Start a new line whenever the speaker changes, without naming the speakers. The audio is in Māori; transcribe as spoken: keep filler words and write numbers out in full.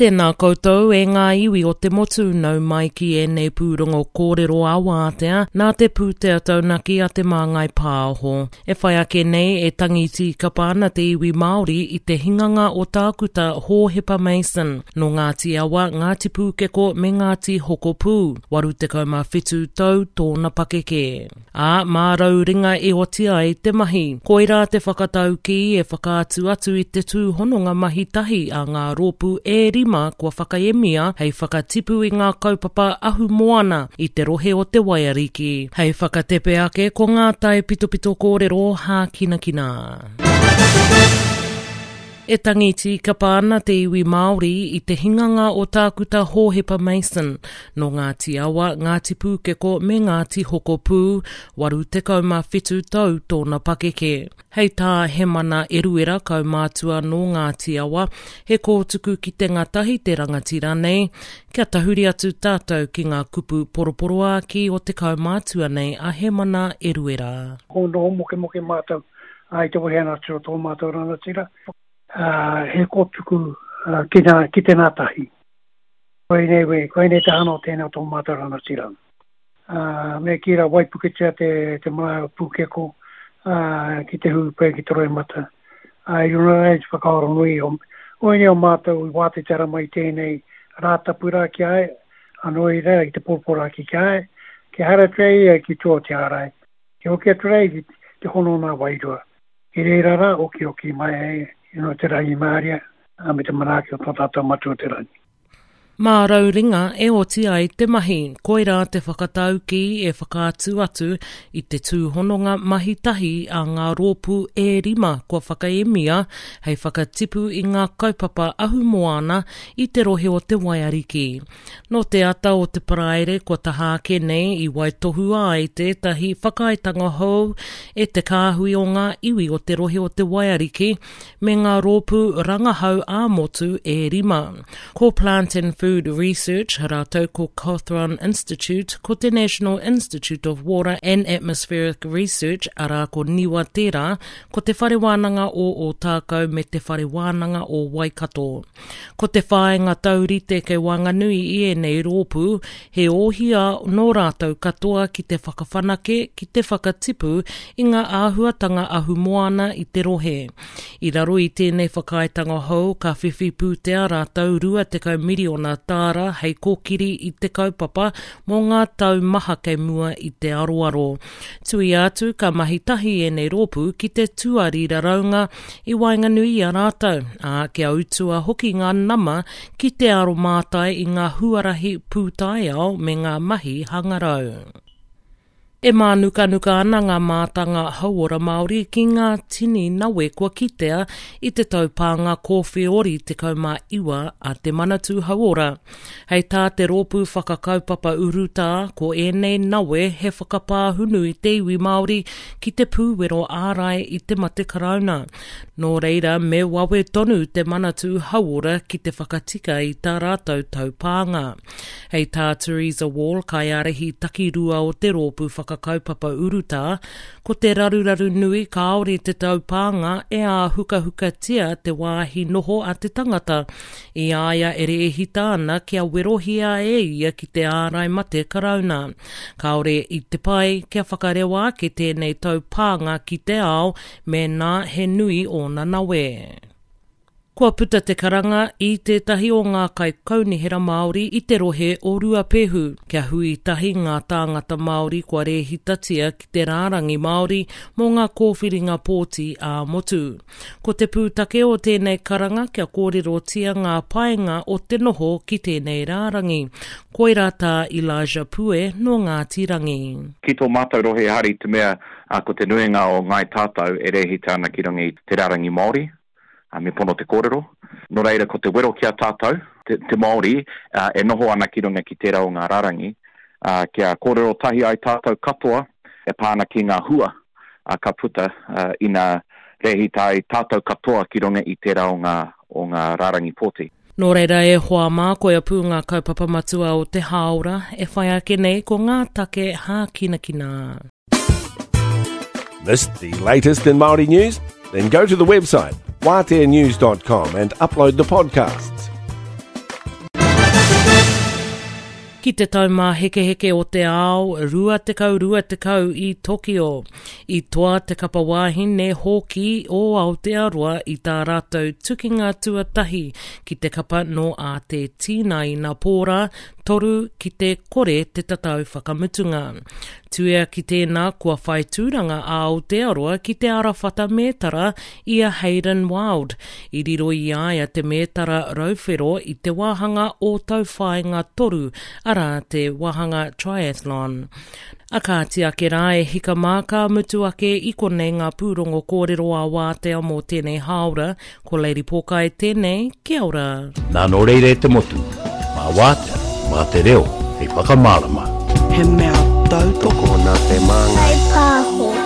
tēnā koutou e ngā iwi o te motu nau mai ki e nei pūrongo kōrero a Wātea, nā te pūtea taunaki a te māngai pāoho. E whai ake nei e tangiti ka pāna te iwi Māori i te hinganga o tākuta Hōhepa Mason, no Ngāti Awa, Ngāti Pūkeko me Ngāti Hokopū, waru te kaumawhitu tau tōna pakeke. A mārau ringa e otia i te mahi, koira te whakatau ki e whakaatu atu i te tūhononga mahi tahi a ngā rōpū e rima kua whakaemia hei whakatipu i ngā kaupapa ahu moana i te rohe o te waiariki. Hei whakatepe ake ko ngā tai pitopito kōrero hā kina kina. E tangiti ka pāna te iwi Māori i te hinganga o tākuta Hōhepa Mason, no Ngāti Awa, Ngāti Pūkeko me Ngāti Hokopū, waru te kaumawhitu tau tōna pakeke. Hei tā he mana eruera kaumātua no Ngāti Awa, he kōtuku ki te ngatahi te rangatira nei, kia tahuri atu tātou ki ngā kupu poroporoa ki o te kaumātua nei a he mana eruera.
Kono moke moke mātou, ai te wahena tiro tō mātou rangatira. Uh, he kōtuku uh, ki, na, ki te nātahi. Koe nei we, koe nei te hana o tēnā tō mātarana tira. Uh, me kira waipuketia te, te maa pūkeko uh, ki te hupe ki te roimata. Uh, I runa rei te whakaoro nui o, o ene o mātou i wāte tera mai tēnei rātapura ki ai, anoi rea i te porpora ki ki ai, ki hara trei ki tō te arai. Ki hoki atrei ki te hono nā wairua. Ki reirara o ki o ki mai ai. Ino te rangi māria, a me te manaki o tō tātou matua te rangi.
Mā rauringa e oti ai te mahi, koira te whakatau ki e whakaatu atu i te tūhononga mahi tahi a ngā rōpū e rima kua whakaemia hei whakatipu i ngā kaupapa ahu moana i te rohe o te waiariki. No te ata o te paraere kua taha ake nei i waitohua ai tētahi whakaitanga hou e te kāhui o ngā iwi o te rohe o te waiariki me ngā rōpū rangahau a motu e rima. Ko Plant and Food Research, rātou ko Cawthron Institute, ko te National Institute of Water and Atmospheric Research, arā ko Niwa Tērā, ko te whare wānanga o Otākau me te whare wānanga o Waikato. Ko te whāenga taurite kei Wanganui i e nei rōpū, he ohia no rātou katoa ki te whakawhanake, ki te whakatipu i ngā āhuatanga ahu moana i te rohe. I raro i tēnei whakaitanga hou, ka whiwhi pūtea rātou rua te kau miriona tāra hei kōkiri i te kaupapa mō ngā tau maha kei mua i te aroaro. Tui atu ka mahitahi e nei rōpū ki te tuarira raunga i Wainganui a rātou, a kia utua hoki ngā nama ki te aro mātai i ngā huarahi pūtai ao me ngā mahi hangarau. E mānuka nuka ana ngā mātanga hauora Māori ki ngā tini nawe kua kitea i te taupānga kōwhiori te kaumā iwa a te manatū hauora. Hei tā te rōpū whakakaupapa uruta ko ēnei nawe he whakapāhunu i te iwi Māori ki te pūwero ārai i te mate karauna. Nō reira me wawe tonu te manatū hauora ki te whakatika i tā rātou taupānga. Hei tā Teresa Wall kai arehi takirua o te rōpū whakakaupapa kaupapa uruta, ko te raruraru nui kaore te taupānga e a huka huka tia te wāhi noho a te tangata. I aia ere e hita ana kia werohia e ia ki te ārai mate karauna. Kaore i te pai kia whakarewa ke tēnei taupānga ki te ao me nā he nui o na nawe. Kua puta te karanga i tētahi o ngā kai kaunihera Māori i te rohe o Ruapehu. Kia hui tahi ngā tāngata Māori kua rehitatia ki te rārangi Māori mō ngā kōwhiringa pōti a motu. Ko te pūtake o tēnei karanga kia kōrerotia ngā paenga o te noho ki tēnei rārangi. Koira tā Elijah Pue no Ngāti Rangi.
Ki tō mātou rohe hari te mea a ko te nuinga o ngai tātou e rehita ana ki rangi te rārangi Māori. A me pono te kōrero. No reira, ko te wero kia tātou, te, te Māori, uh, e noho ana ki runga ki tērā o ngā rārangi. Uh, kia kōrero tahi ai tātou katoa, e pāna ki ngā hua, uh, ka puta uh, ina rehi tai tātou katoa ki runga i tērā o ngā, o ngā rārangi pōti.
Nō reira e hoa mā koe pū ngā kaupapa matua o te haora, e whai ake nei ko ngā take hā kina kina.
Missed the latest in Māori news? Then go to the website wātea news dot com and upload the podcasts.
Ki te taumā heke heke o te ao, rua te kau, rua te kau i Tokyo. I toa te kapa wāhine hoki o Aotearoa i tā rātou tukinga tuatahi ki te kapa no a te tīna i ngā pōra, toru ki te kore te tatau whakamutunga. Tuea ki tēnā kua whai tūranga a Aotearoa ki te arawhata mētara i a Hayden Wild. I riro i aia te mētara rauwhero i te wāhanga o tau whainga toru ara te wahanga triathlon. A kātia ke rā e hika māka mutu ake i konei ngā pūrongo kōrero a wātea mō tēnei haora, ko Lady Pokai tēnei, kia ora.
Nā no reire te motu, mā wātea, mā te reo, hei whakamārama.
He mea tautoko na te māngai. Hei pāho.